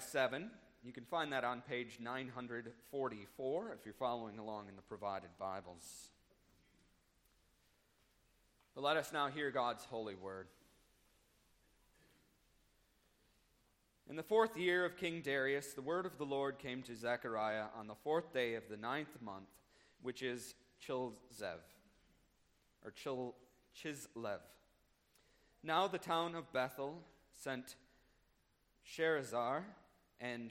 7. You can find that on page 944 if you're following along in the provided Bibles. But let us now hear God's holy word. In the 4th year of King Darius, the word of the Lord came to Zechariah on the 4th day of the 9th month, which is Chislev. Now the town of Bethel sent Sherezer and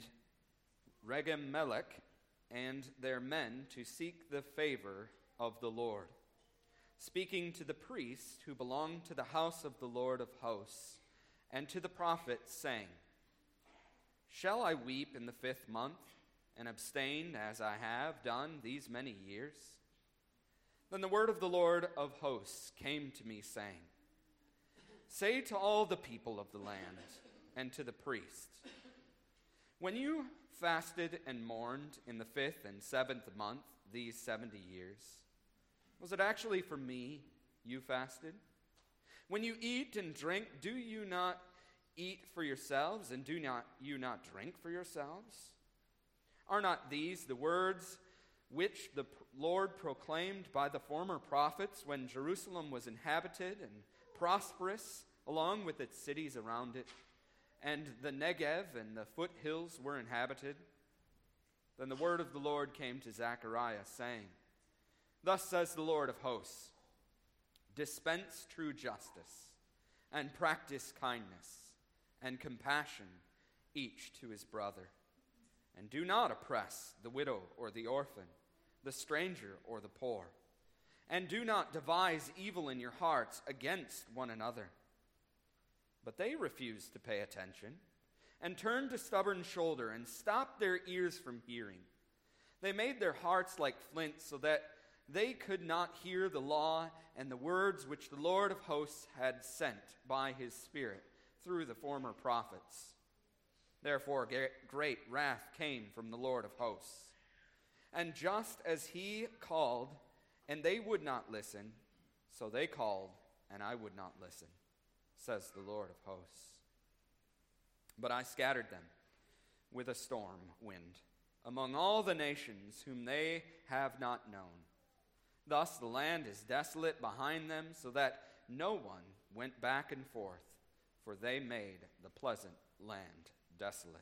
Regem-melech and their men to seek the favor of the Lord, speaking to the priests who belonged to the house of the Lord of hosts, and to the prophets, saying, "Shall I weep in the 5th month, and abstain as I have done these many years?" Then the word of the Lord of hosts came to me, saying, "Say to all the people of the land and to the priests, when you fasted and mourned in the 5th and 7th month these 70 years, was it actually for me you fasted? When you eat and drink, do you not eat for yourselves, and do you not drink for yourselves? Are not these the words which the Lord proclaimed by the former prophets when Jerusalem was inhabited and prosperous, along with its cities around it, and the Negev and the foothills were inhabited?" Then the word of the Lord came to Zechariah, saying, "Thus says the Lord of hosts, dispense true justice, and practice kindness and compassion each to his brother, and do not oppress the widow or the orphan, the stranger or the poor, and do not devise evil in your hearts against one another." But they refused to pay attention, and turned a stubborn shoulder, and stopped their ears from hearing. They made their hearts like flint, so that they could not hear the law and the words which the Lord of hosts had sent by his Spirit through the former prophets. Therefore great wrath came from the Lord of hosts. And just as he called, and they would not listen, so they called, and I would not listen, says the Lord of hosts. But I scattered them with a storm wind among all the nations whom they have not known. Thus the land is desolate behind them, so that no one went back and forth, for they made the pleasant land desolate.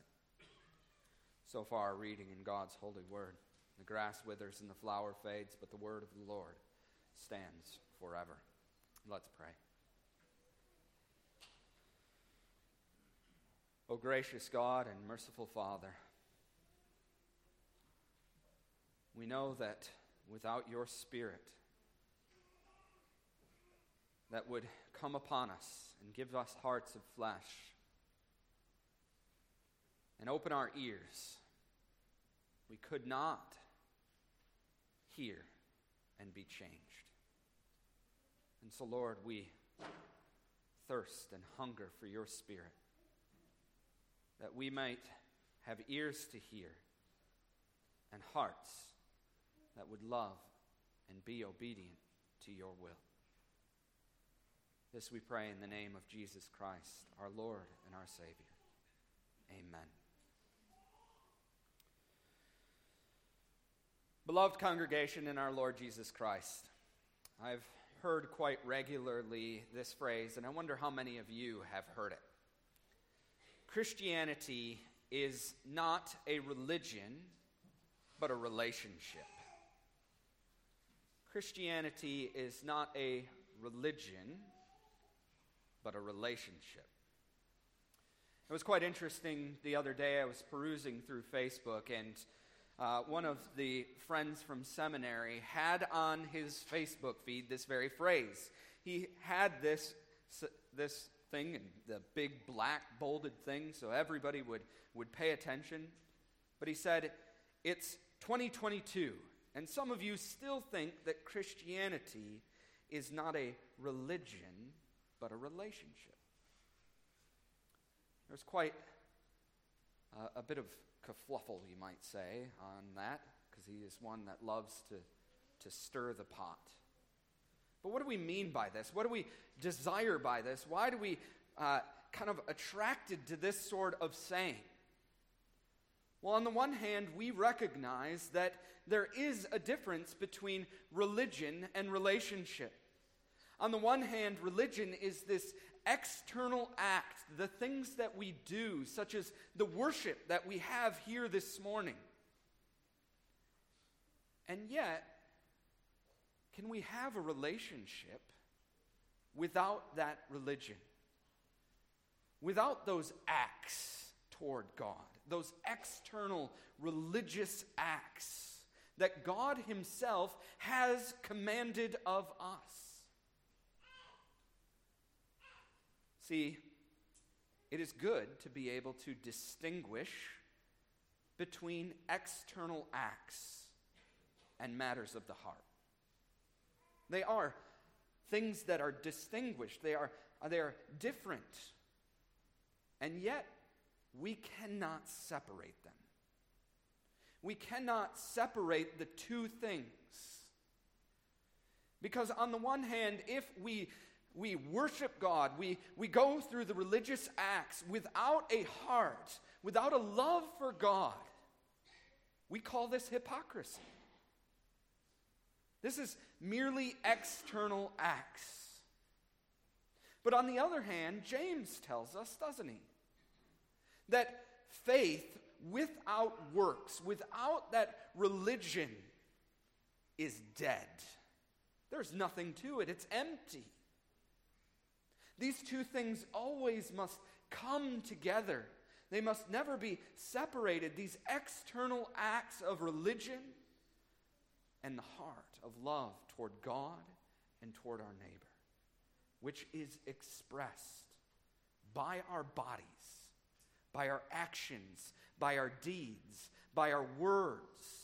So far, reading in God's holy word. The grass withers and the flower fades, but the word of the Lord stands forever. Let's pray. O gracious God and merciful Father, we know that without your Spirit that would come upon us and give us hearts of flesh and open our ears, we could not hear and be changed. And so, Lord, we thirst and hunger for your Spirit, that we might have ears to hear and hearts that would love and be obedient to your will. This we pray in the name of Jesus Christ, our Lord and our Savior. Amen. Beloved congregation in our Lord Jesus Christ, I've heard quite regularly this phrase, and I wonder how many of you have heard it. Christianity is not a religion, but a relationship. Christianity is not a religion, but a relationship. It was quite interesting the other day. I was perusing through Facebook, and one of the friends from seminary had on his Facebook feed this very phrase. He had this thing, and the big black bolded thing, so everybody would pay attention. But he said, "It's 2022, and some of you still think that Christianity is not a religion, but a relationship." There's quite a bit of kerfluffle, you might say, on that, because he is one that loves to stir the pot. But what do we mean by this? What do we desire by this? Why do we kind of attracted to this sort of saying? Well, on the one hand, we recognize that there is a difference between religion and relationship. On the one hand, religion is this external act, the things that we do, such as the worship that we have here this morning. And yet, can we have a relationship without that religion? Without those acts toward God, those external religious acts that God Himself has commanded of us. See, it is good to be able to distinguish between external acts and matters of the heart. They are things that are distinguished. They are different. And yet, we cannot separate them. We cannot separate the two things. Because on the one hand, if we worship God, we go through the religious acts without a heart, without a love for God, we call this hypocrisy. This is merely external acts. But on the other hand, James tells us, doesn't he, that faith without works, without that religion, is dead. There's nothing to it. It's empty. These two things always must come together. They must never be separated. These external acts of religion and the heart of love toward God and toward our neighbor, which is expressed by our bodies, by our actions, by our deeds, by our words.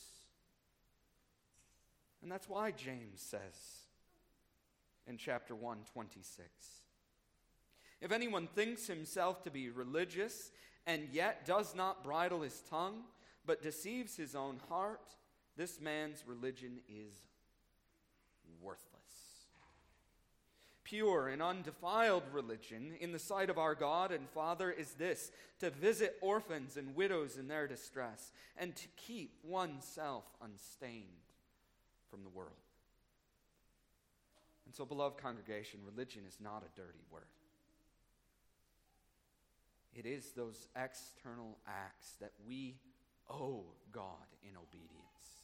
And that's why James says in chapter 1:26, if anyone thinks himself to be religious and yet does not bridle his tongue, but deceives his own heart, this man's religion is worthless. Pure and undefiled religion in the sight of our God and Father is this: to visit orphans and widows in their distress, and to keep oneself unstained from the world. And so, beloved congregation, religion is not a dirty word. It is those external acts that we owe God in obedience,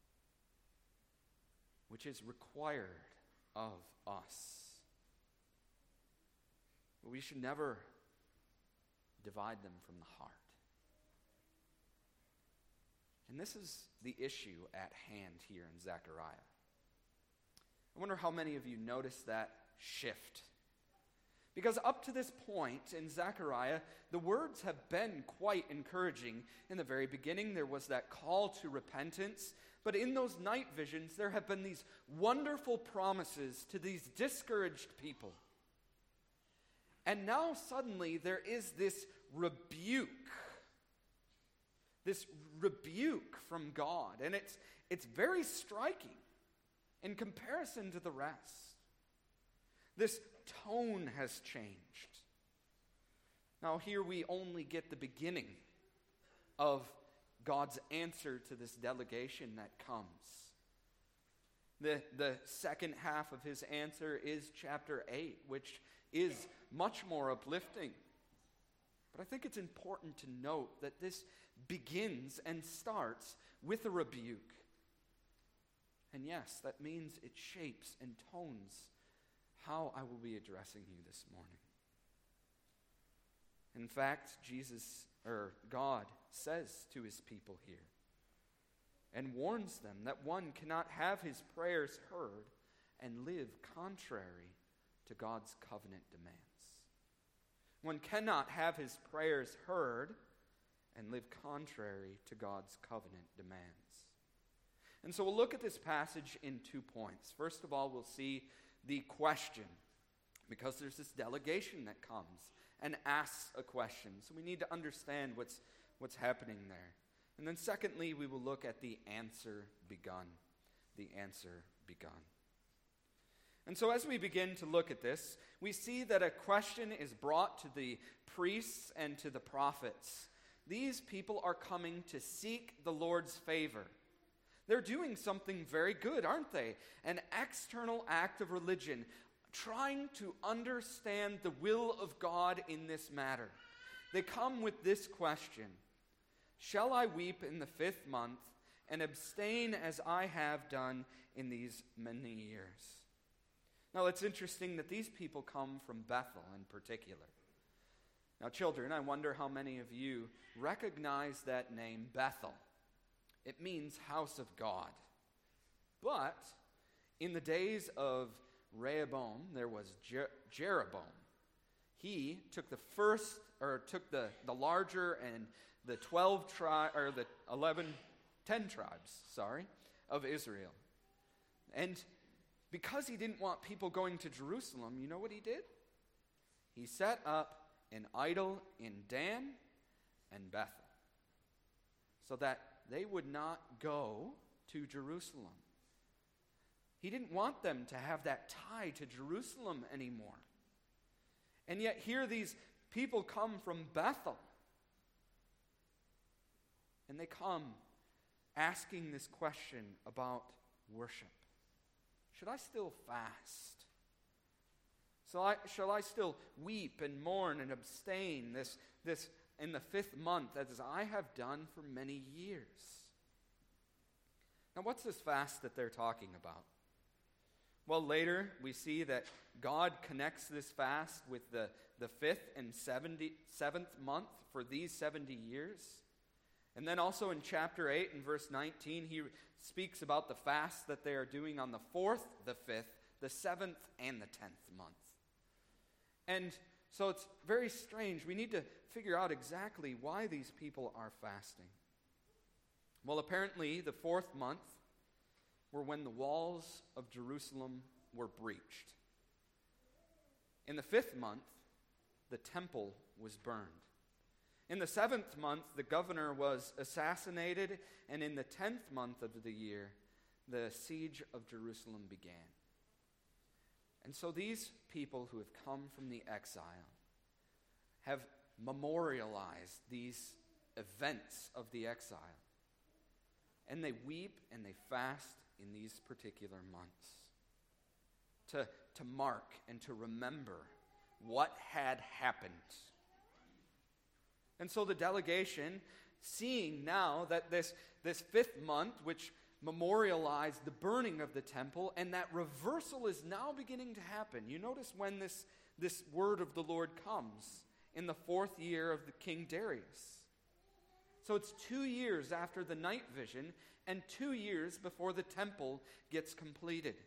which is required of us. But we should never divide them from the heart. And this is the issue at hand here in Zechariah. I wonder how many of you noticed that shift. Because up to this point in Zechariah, the words have been quite encouraging. In the very beginning, there was that call to repentance. But in those night visions, there have been these wonderful promises to these discouraged people. And now suddenly there is this rebuke from God. And it's very striking in comparison to the rest. This tone has changed. Now here we only get the beginning of God's answer to this delegation that comes. The second half of his answer is chapter 8, which is much more uplifting. But I think it's important to note that this begins and starts with a rebuke. And yes, that means it shapes and tones how I will be addressing you this morning. In fact, God says to his people here and warns them that one cannot have his prayers heard and live contrary to God's covenant demands. One cannot have his prayers heard and live contrary to God's covenant demands. And so we'll look at this passage in 2 points. First of all, we'll see the question, because there's this delegation that comes and asks a question. So we need to understand what's happening there. And then secondly, we will look at the answer begun. The answer begun. And so as we begin to look at this, we see that a question is brought to the priests and to the prophets. these people are coming to seek the Lord's favor. They're doing something very good, aren't they? An external act of religion, trying to understand the will of God in this matter. They come with this question: shall I weep in the 5th month and abstain as I have done in these many years? Now, it's interesting that these people come from Bethel in particular. Now, children, I wonder how many of you recognize that name, Bethel. It means house of God. But in the days of Rehoboam, there was Jeroboam. He took the larger and the 10 tribes of Israel. And because he didn't want people going to Jerusalem, you know what he did? He set up an idol in Dan and Bethel so that they would not go to Jerusalem. He didn't want them to have that tie to Jerusalem anymore. And yet here these people come from Bethel. And they come asking this question about worship. Should I still fast? Shall I still weep and mourn and abstain this in the 5th month, as I have done for many years? Now, what's this fast that they're talking about? Well, later we see that God connects this fast with the 5th and 7th month for these 70 years. And then also in chapter 8 and verse 19, he speaks about the fast that they are doing on the 4th, the 5th, the 7th, and the 10th month. And so it's very strange. We need to figure out exactly why these people are fasting. Well, apparently the 4th month were when the walls of Jerusalem were breached. In the 5th month, the temple was burned. In the 7th month, the governor was assassinated, and in the 10th month of the year, the siege of Jerusalem began. And so these people who have come from the exile have memorialized these events of the exile. And they weep and they fast in these particular months to mark and to remember what had happened. And so the delegation, seeing now that this 5th month, which memorialized the burning of the temple, and that reversal is now beginning to happen. You notice when this word of the Lord comes in the 4th year of the King Darius. So it's 2 years after the night vision and 2 years before the temple gets completed.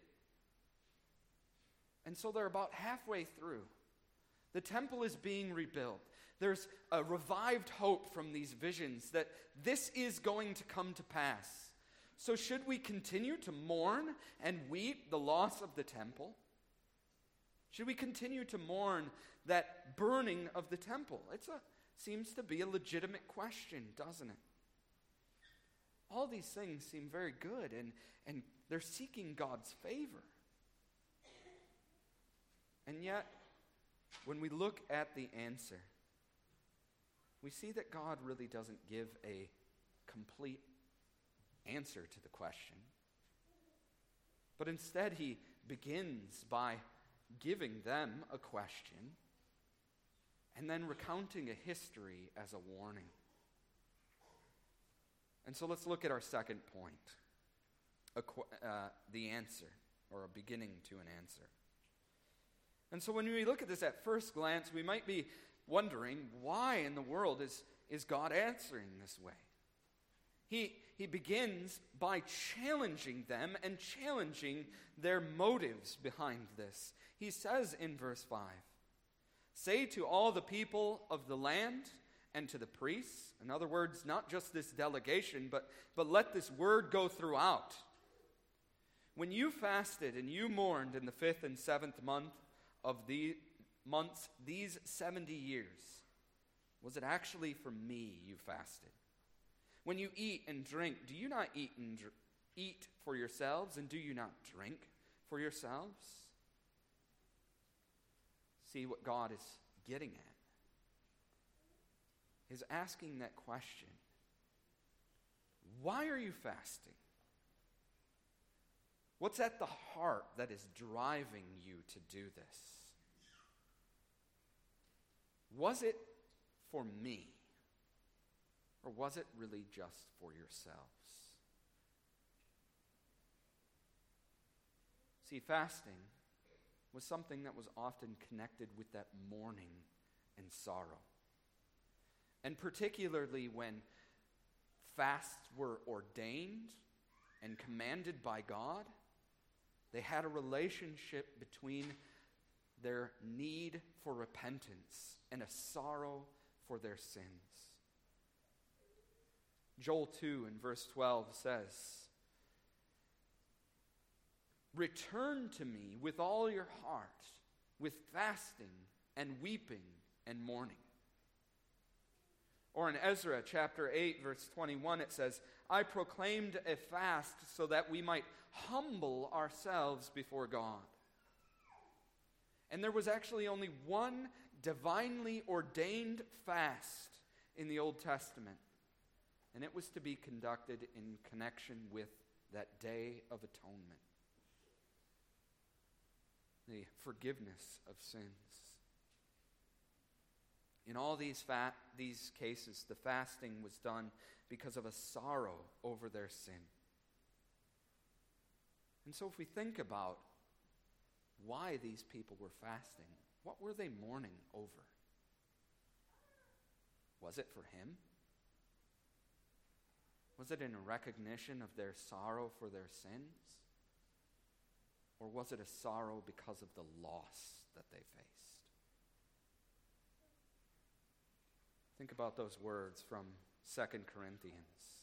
And so they're about halfway through. The temple is being rebuilt. There's a revived hope from these visions that this is going to come to pass. So should we continue to mourn and weep the loss of the temple? Should we continue to mourn that burning of the temple? Seems to be a legitimate question, doesn't it? All these things seem very good, and they're seeking God's favor. And yet, when we look at the answer, we see that God really doesn't give a complete answer to the question. But instead, he begins by giving them a question and then recounting a history as a warning. And so let's look at our second point, the answer, or a beginning to an answer. And so when we look at this at first glance, we might be wondering, why in the world is God answering this way? He begins by challenging them and challenging their motives behind this. He says in verse 5, "Say to all the people of the land and to the priests," in other words, not just this delegation, but let this word go throughout. "When you fasted and you mourned in the 5th and 7th month of the months these 70 years, was it actually for me you fasted? When you eat and drink, do you not eat for yourselves, and do you not drink for yourselves?" See what God is getting at. is asking that question. Why are you fasting? What's at the heart that is driving you to do this? Was it for me? Or was it really just for yourselves? See, fasting was something that was often connected with that mourning and sorrow. And particularly when fasts were ordained and commanded by God, they had a relationship between their need for repentance and a sorrow for their sins. Joel 2 in verse 12 says, "Return to me with all your heart, with fasting and weeping and mourning." Or in Ezra chapter 8, verse 21, it says, "I proclaimed a fast so that we might humble ourselves before God." And there was actually only one divinely ordained fast in the Old Testament, and it was to be conducted in connection with that Day of Atonement, the forgiveness of sins. In all these cases, the fasting was done because of a sorrow over their sin. And so if we think about why these people were fasting, what were they mourning over? Was it for him? Was it in a recognition of their sorrow for their sins? Or was it a sorrow because of the loss that they faced? Think about those words from 2 Corinthians,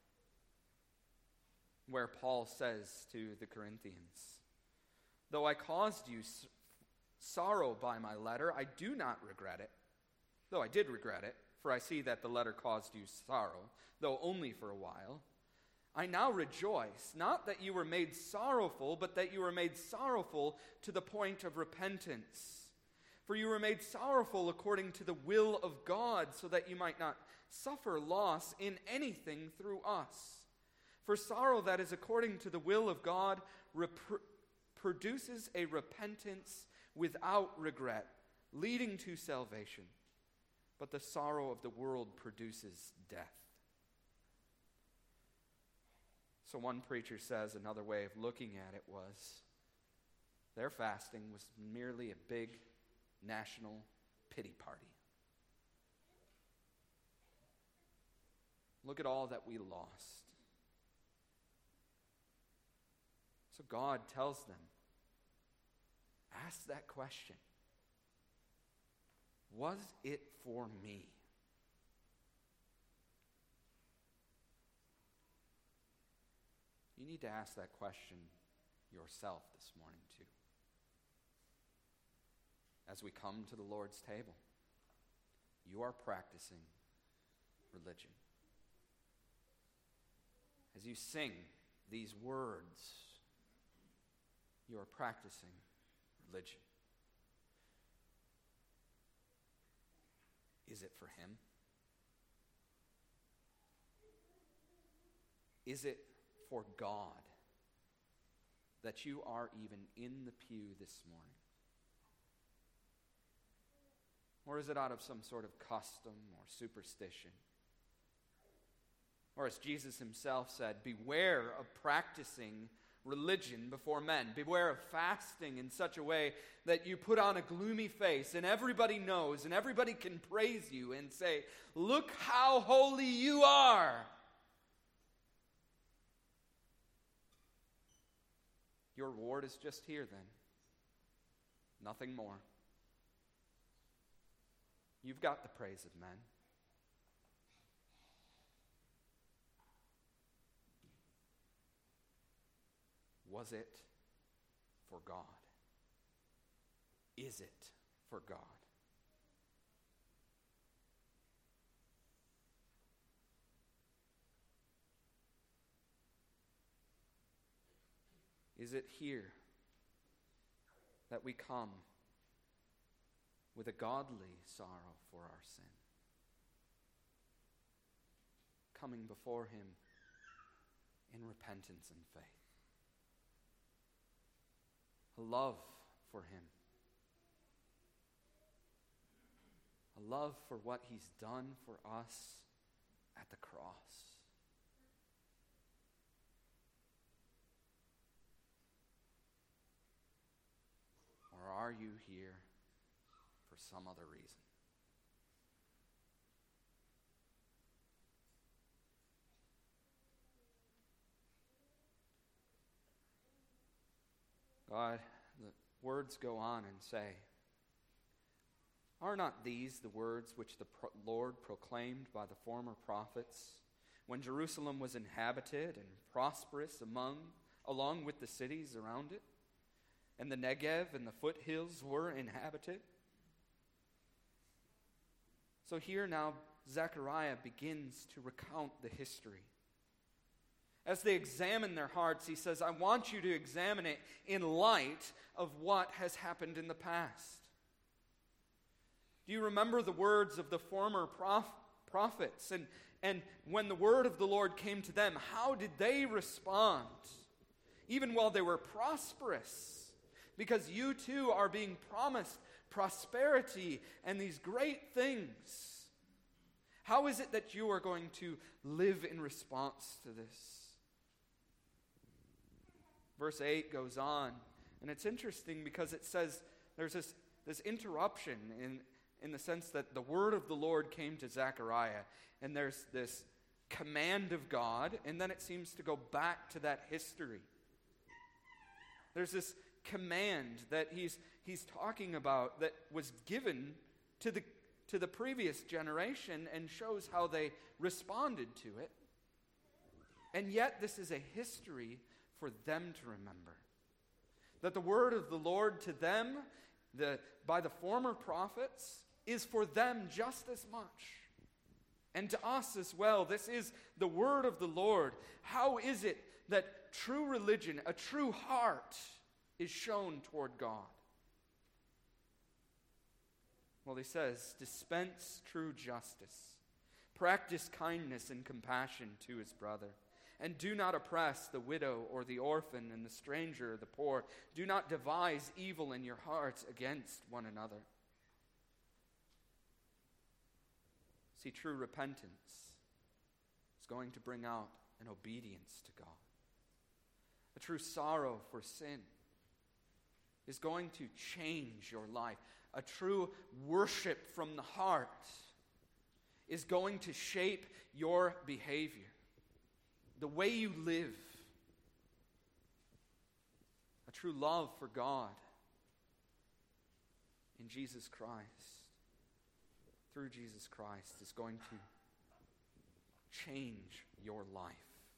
where Paul says to the Corinthians, "Though I caused you sorrow by my letter, I do not regret it. Though I did regret it, for I see that the letter caused you sorrow, though only for a while. I now rejoice, not that you were made sorrowful, but that you were made sorrowful to the point of repentance. For you were made sorrowful according to the will of God, so that you might not suffer loss in anything through us. For sorrow that is according to the will of God produces a repentance without regret, leading to salvation. But the sorrow of the world produces death." So one preacher says another way of looking at it was their fasting was merely a big national pity party. Look at all that we lost. So God tells them, ask that question. Was it for me? You need to ask that question yourself this morning too. As we come to the Lord's table, you are practicing religion. As you sing these words, you are practicing religion. Is it for him? Is it for God that you are even in the pew this morning? Or is it out of some sort of custom or superstition? Or as Jesus himself said, beware of practicing religion before men. Beware of fasting in such a way that you put on a gloomy face and everybody knows and everybody can praise you and say, "Look how holy you are." Your reward is just here then. Nothing more. You've got the praise of men. Was it for God? Is it for God? Is it here that we come with a godly sorrow for our sin? coming before him in repentance and faith. A love for him. A love for what he's done for us at the cross. Or are you here for some other reason? God, the words go on and say, are not these the words which the Lord proclaimed by the former prophets, when Jerusalem was inhabited and prosperous along with the cities around it, and the Negev and the foothills were inhabited? So here now Zechariah begins to recount the history. As they examine their hearts, he says, I want you to examine it in light of what has happened in the past. Do you remember the words of the former prophets? And when the word of the Lord came to them, how did they respond? Even while they were prosperous. Because you too are being promised prosperity and these great things. How is it that you are going to live in response to this? Verse 8 goes on, and it's interesting because it says there's this interruption in the sense that the word of the Lord came to Zechariah, and there's this command of God, and then it seems to go back to that history. There's this command that he's talking about that was given to the previous generation and shows how they responded to it. And yet this is a history for them to remember. That the word of the Lord to them, by the former prophets, is for them just as much. And to us as well. This is the word of the Lord. How is it that true religion, a true heart, is shown toward God? Well, he says, dispense true justice. Practice kindness and compassion to his brother. And do not oppress the widow or the orphan and the stranger or the poor. Do not devise evil in your hearts against one another. See, true repentance is going to bring out an obedience to God. A true sorrow for sin is going to change your life. A true worship from the heart is going to shape your behavior. The way you live, a true love for God in Jesus Christ, through Jesus Christ, is going to change your life.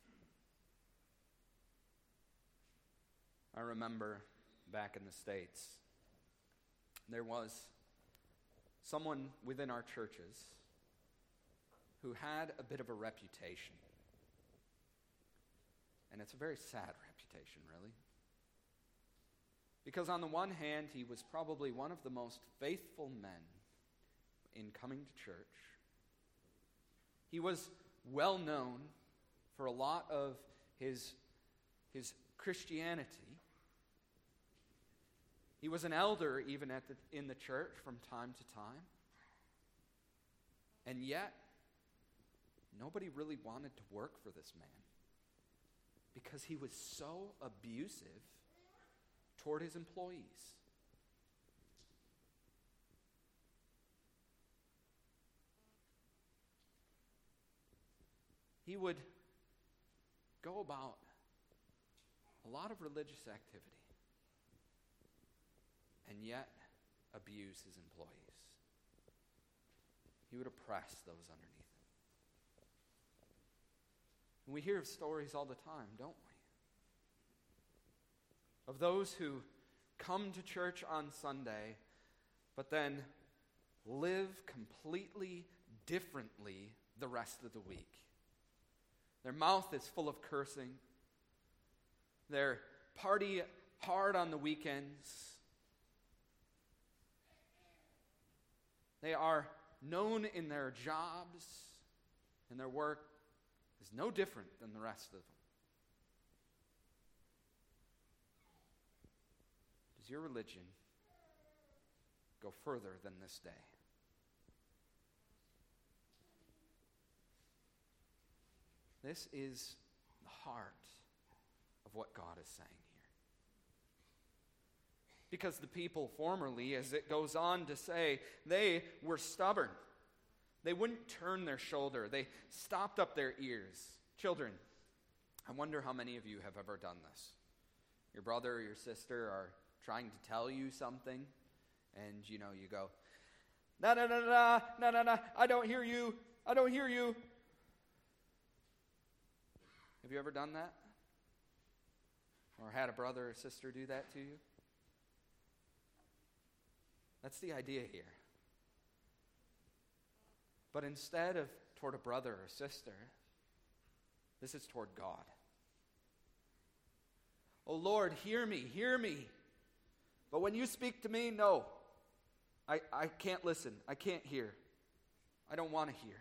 I remember back in the States, there was someone within our churches who had a bit of a reputation. And it's a very sad reputation, really. Because on the one hand, he was probably one of the most faithful men in coming to church. He was well known for a lot of his Christianity. He was an elder even in the church from time to time. And yet, nobody really wanted to work for this man. Because he was so abusive toward his employees. He would go about a lot of religious activity and yet abuse his employees. He would oppress those underneath. And we hear of stories all the time, don't we? Of those who come to church on Sunday, but then live completely differently the rest of the week. Their mouth is full of cursing. They party hard on the weekends. They are known in their jobs, in their work, is no different than the rest of them. Does your religion go further than this day? This is the heart of what God is saying here. Because the people formerly, as it goes on to say, they were stubborn. They wouldn't turn their shoulder. They stopped up their ears. Children, I wonder how many of you have ever done this. Your brother or your sister are trying to tell you something, and you go, "No, no, no, no, no, no, no, I don't hear you. I don't hear you." Have you ever done that? Or had a brother or sister do that to you? That's the idea here. But instead of toward a brother or sister, this is toward God. "Oh Lord, hear me, hear me. But when you speak to me, no. I can't listen. I can't hear. I don't want to hear."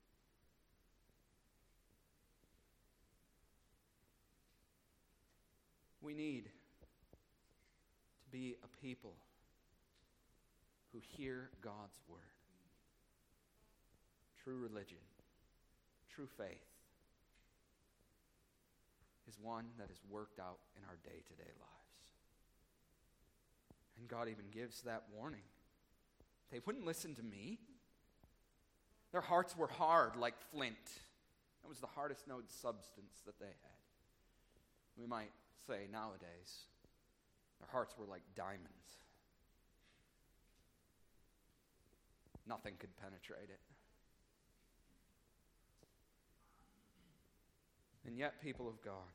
We need to be a people who hear God's word. True religion, true faith, is one that is worked out in our day-to-day lives. And God even gives that warning. They wouldn't listen to me. Their hearts were hard like flint. That was the hardest known substance that they had. We might say nowadays, their hearts were like diamonds. Nothing could penetrate it. And yet, people of God,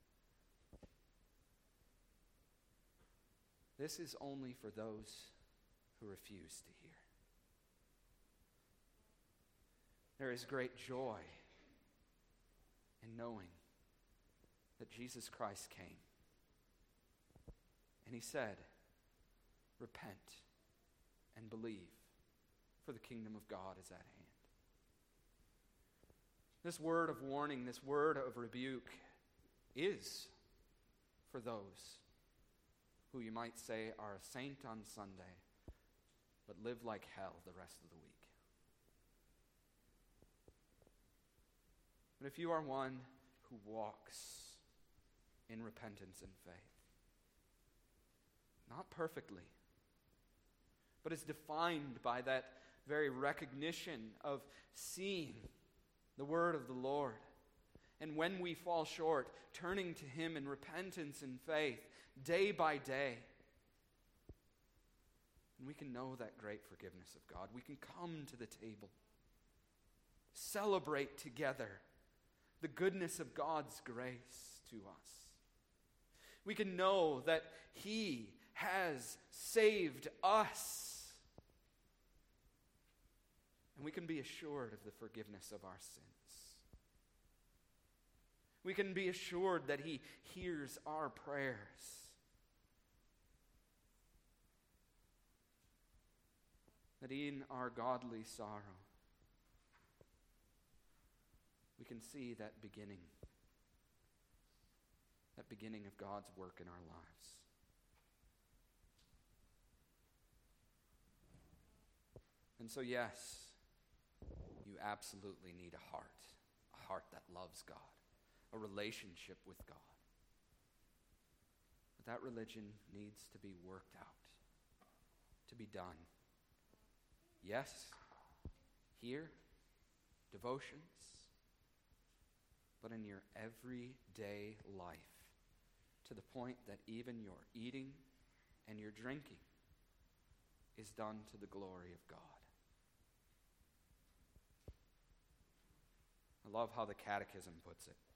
this is only for those who refuse to hear. There is great joy in knowing that Jesus Christ came. And he said, "Repent and believe, for the kingdom of God is at hand." This word of warning, this word of rebuke is for those who you might say are a saint on Sunday, but live like hell the rest of the week. But if you are one who walks in repentance and faith, not perfectly, but is defined by that very recognition of seeing the word of the Lord, and when we fall short, turning to him in repentance and faith day by day, and we can know that great forgiveness of God. We can come to the table, celebrate together the goodness of God's grace to us. We can know that he has saved us. And we can be assured of the forgiveness of our sins. We can be assured that he hears our prayers. That in our godly sorrow, we can see that beginning of God's work in our lives. And so, yes, you absolutely need a heart that loves God, a relationship with God. But that religion needs to be worked out, to be done. Yes, here, devotions, but in your everyday life, to the point that even your eating and your drinking is done to the glory of God. I love how the Catechism puts it.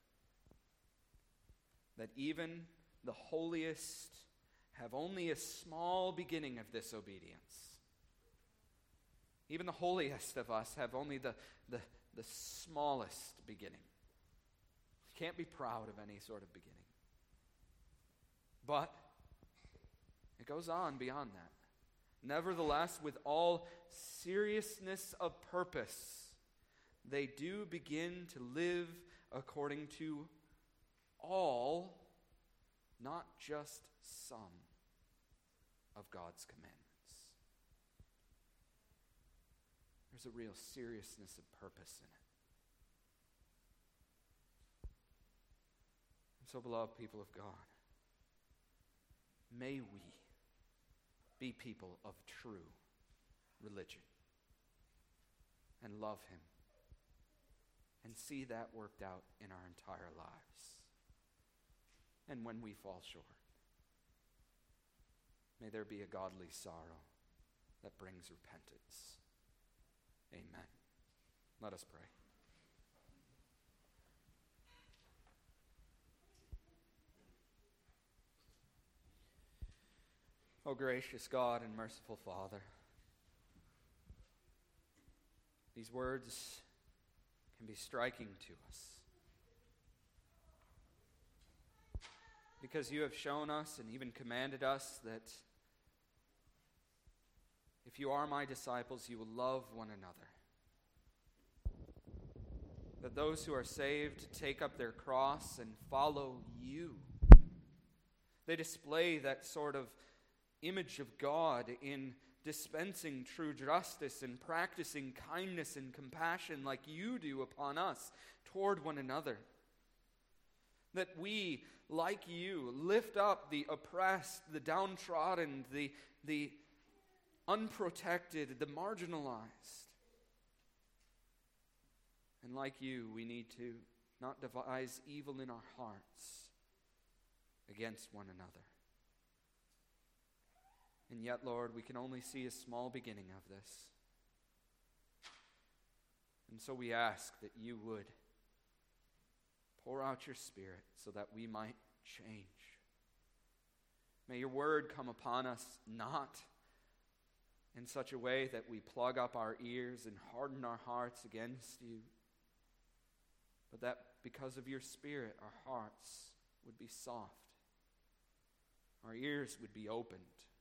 That even the holiest have only a small beginning of this obedience. Even the holiest of us have only the smallest beginning. Can't be proud of any sort of beginning. But it goes on beyond that. Nevertheless, with all seriousness of purpose, they do begin to live according to all, not just some, of God's commandments. There's a real seriousness and purpose in it. And so, beloved people of God, may we be people of true religion and love Him and see that worked out in our entire lives. And when we fall short, may there be a godly sorrow that brings repentance. Amen. Let us pray. O gracious God and merciful Father, these words can be striking to us because you have shown us and even commanded us that if you are my disciples, you will love one another. That those who are saved take up their cross and follow you. They display that sort of image of God in dispensing true justice and practicing kindness and compassion like you do upon us toward one another. That we, like you, lift up the oppressed, the downtrodden, the unprotected, the marginalized. And like you, we need to not devise evil in our hearts against one another. And yet, Lord, we can only see a small beginning of this. And so we ask that you would pour out your Spirit so that we might change. May your word come upon us not in such a way that we plug up our ears and harden our hearts against you, but that because of your Spirit, our hearts would be soft, our ears would be opened,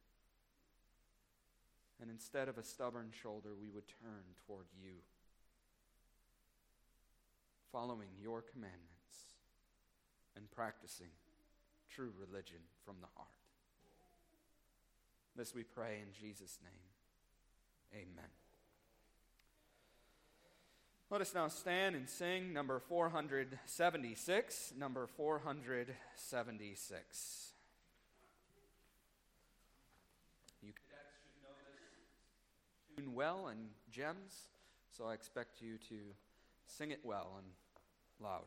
and instead of a stubborn shoulder, we would turn toward you, following your commandments and practicing true religion from the heart. This we pray in Jesus' name. Amen. Let us now stand and sing number 476. Number 476. You cadets should know this tune well and gems, so I expect you to sing it well and loud.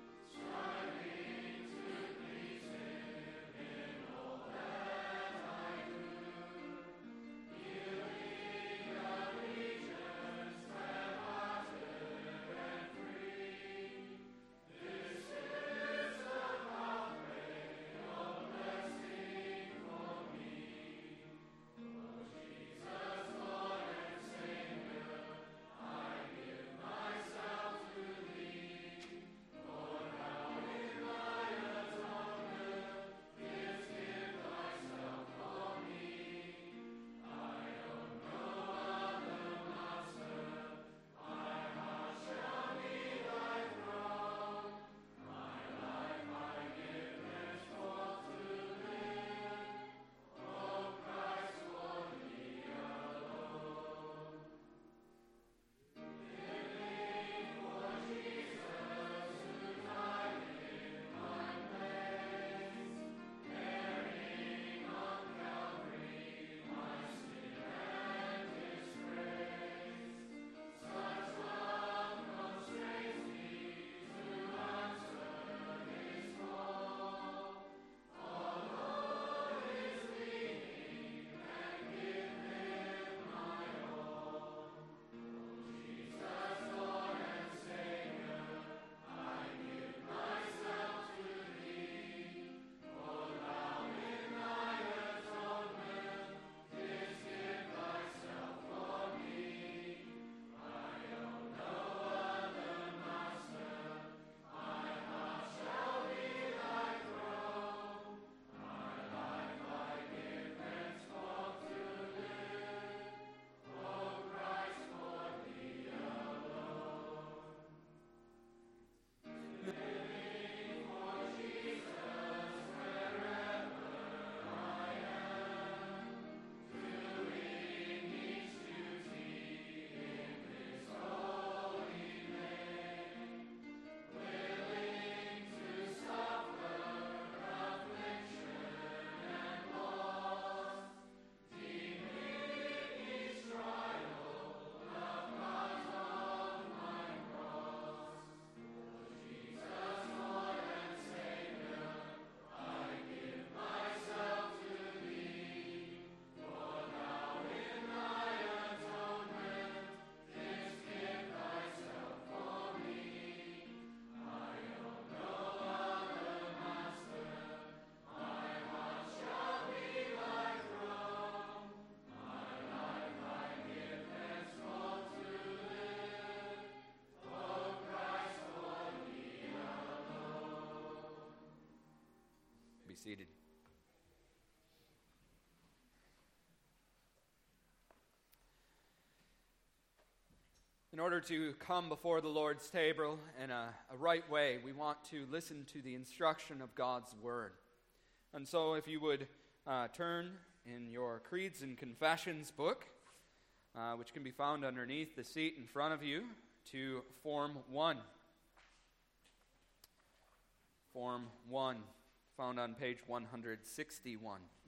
I seated. In order to come before the Lord's table in a right way, we want to listen to the instruction of God's Word. And so if you would turn in your Creeds and Confessions book, which can be found underneath the seat in front of you, to Form 1. Form 1, found on page 161.